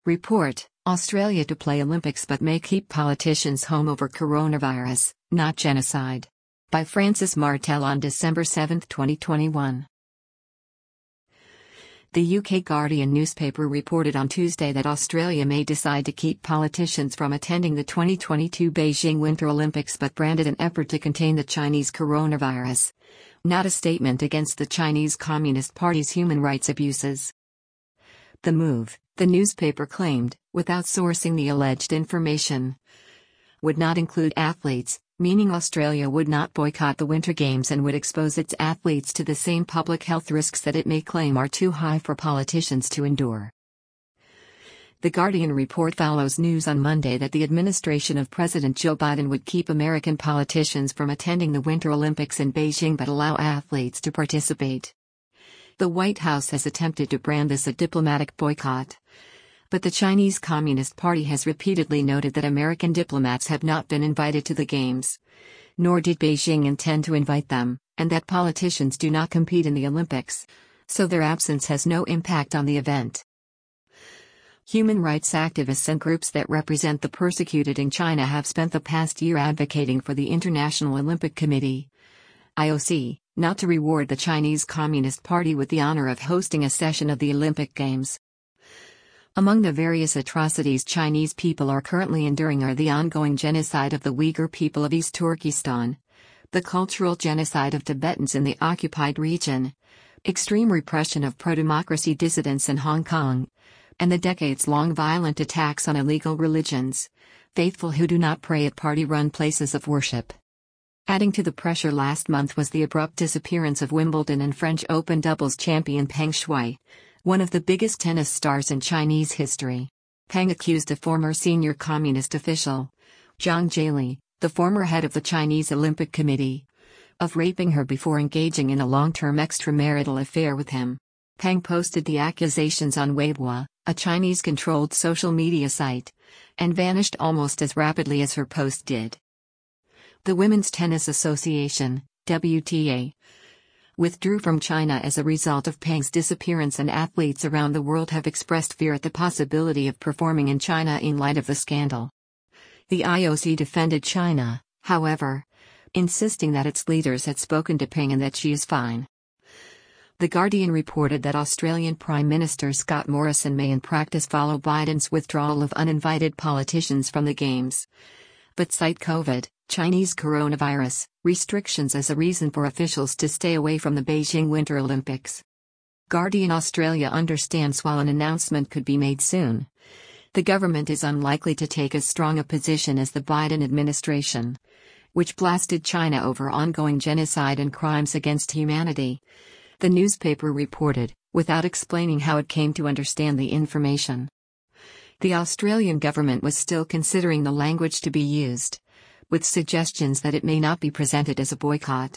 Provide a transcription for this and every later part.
Report: Australia to play Olympics but may keep politicians home over coronavirus, not genocide. By Francis Martel on December 7, 2021. The UK Guardian newspaper reported on Tuesday that Australia may decide to keep politicians from attending the 2022 Beijing Winter Olympics but branded an effort to contain the Chinese coronavirus, not a statement against the Chinese Communist Party's human rights abuses. The move, the newspaper claimed, without sourcing the alleged information, would not include athletes, meaning Australia would not boycott the Winter Games and would expose its athletes to the same public health risks that it may claim are too high for politicians to endure. The Guardian report follows news on Monday that the administration of President Joe Biden would keep American politicians from attending the Winter Olympics in Beijing but allow athletes to participate. The White House has attempted to brand this a diplomatic boycott. But the Chinese Communist Party has repeatedly noted that American diplomats have not been invited to the Games. Nor did Beijing intend to invite them, and that politicians do not compete in the Olympics, so their absence has no impact on the event. Human rights activists and groups that represent the persecuted in China have spent the past year advocating for the International Olympic Committee, IOC, not to reward the Chinese Communist Party with the honor of hosting a session of the Olympic Games. Among the various atrocities Chinese people are currently enduring are the ongoing genocide of the Uyghur people of East Turkestan, the cultural genocide of Tibetans in the occupied region, extreme repression of pro-democracy dissidents in Hong Kong, and the decades-long violent attacks on illegal religions, faithful who do not pray at party-run places of worship. Adding to the pressure last month was the abrupt disappearance of Wimbledon and French Open doubles champion Peng Shuai, one of the biggest tennis stars in Chinese history. Peng accused a former senior communist official, Zhang Jieli, the former head of the Chinese Olympic Committee, of raping her before engaging in a long-term extramarital affair with him. Peng posted the accusations on Weibo, a Chinese-controlled social media site, and vanished almost as rapidly as her post did. The Women's Tennis Association, WTA, withdrew from China as a result of Peng's disappearance, and athletes around the world have expressed fear at the possibility of performing in China in light of the scandal. The IOC defended China, however, insisting that its leaders had spoken to Peng and that she is fine. The Guardian reported that Australian Prime Minister Scott Morrison may in practice follow Biden's withdrawal of uninvited politicians from the Games, but cite COVID, Chinese coronavirus, restrictions as a reason for officials to stay away from the Beijing Winter Olympics. Guardian Australia understands while an announcement could be made soon, the government is unlikely to take as strong a position as the Biden administration, which blasted China over ongoing genocide and crimes against humanity, the newspaper reported, without explaining how it came to understand the information. The Australian government was still considering the language to be used, with suggestions that it may not be presented as a boycott.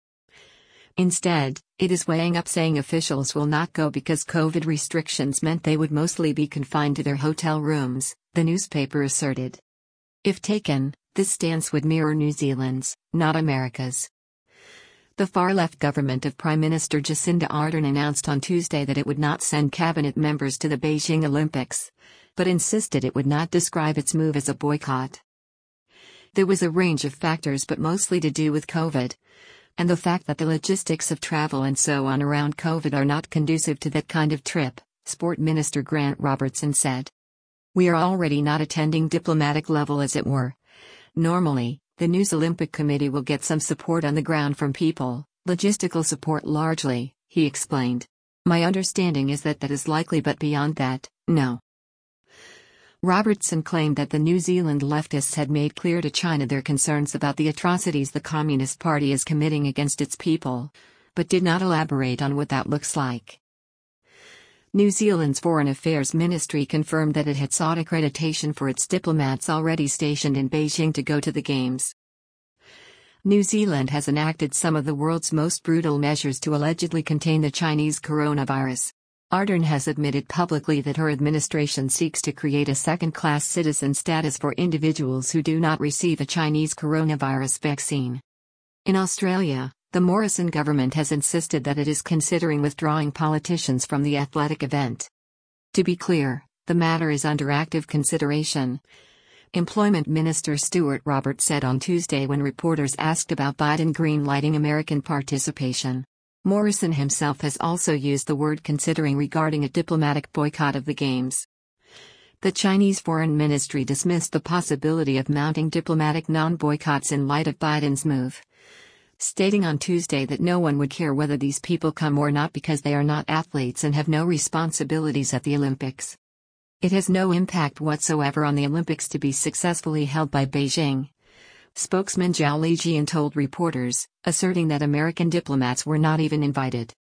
Instead, it is weighing up saying officials will not go because COVID restrictions meant they would mostly be confined to their hotel rooms, the newspaper asserted. If taken, this stance would mirror New Zealand's, not America's. The far-left government of Prime Minister Jacinda Ardern announced on Tuesday that it would not send cabinet members to the Beijing Olympics, but insisted it would not describe its move as a boycott. There was a range of factors, but mostly to do with COVID, and the fact that the logistics of travel and so on around COVID are not conducive to that kind of trip, Sport Minister Grant Robertson said. We are already not attending diplomatic level as it were. Normally, the News Olympic Committee will get some support on the ground from people, logistical support largely, he explained. My understanding is that is likely, but beyond that, no. Robertson claimed that the New Zealand leftists had made clear to China their concerns about the atrocities the Communist Party is committing against its people, but did not elaborate on what that looks like. New Zealand's Foreign Affairs Ministry confirmed that it had sought accreditation for its diplomats already stationed in Beijing to go to the Games. New Zealand has enacted some of the world's most brutal measures to allegedly contain the Chinese coronavirus. Ardern has admitted publicly that her administration seeks to create a second-class citizen status for individuals who do not receive a Chinese coronavirus vaccine. In Australia, the Morrison government has insisted that it is considering withdrawing politicians from the athletic event. To be clear, The matter is under active consideration. Employment Minister Stuart Roberts said on Tuesday when reporters asked about Biden green-lighting American participation. Morrison himself has also used the word considering regarding a diplomatic boycott of the Games. The Chinese Foreign Ministry dismissed the possibility of mounting diplomatic non-boycotts in light of Biden's move, stating on Tuesday that no one would care whether these people come or not because they are not athletes and have no responsibilities at the Olympics. It has no impact whatsoever on the Olympics to be successfully held by Beijing. Spokesman Zhao Lijian told reporters, asserting that American diplomats were not even invited.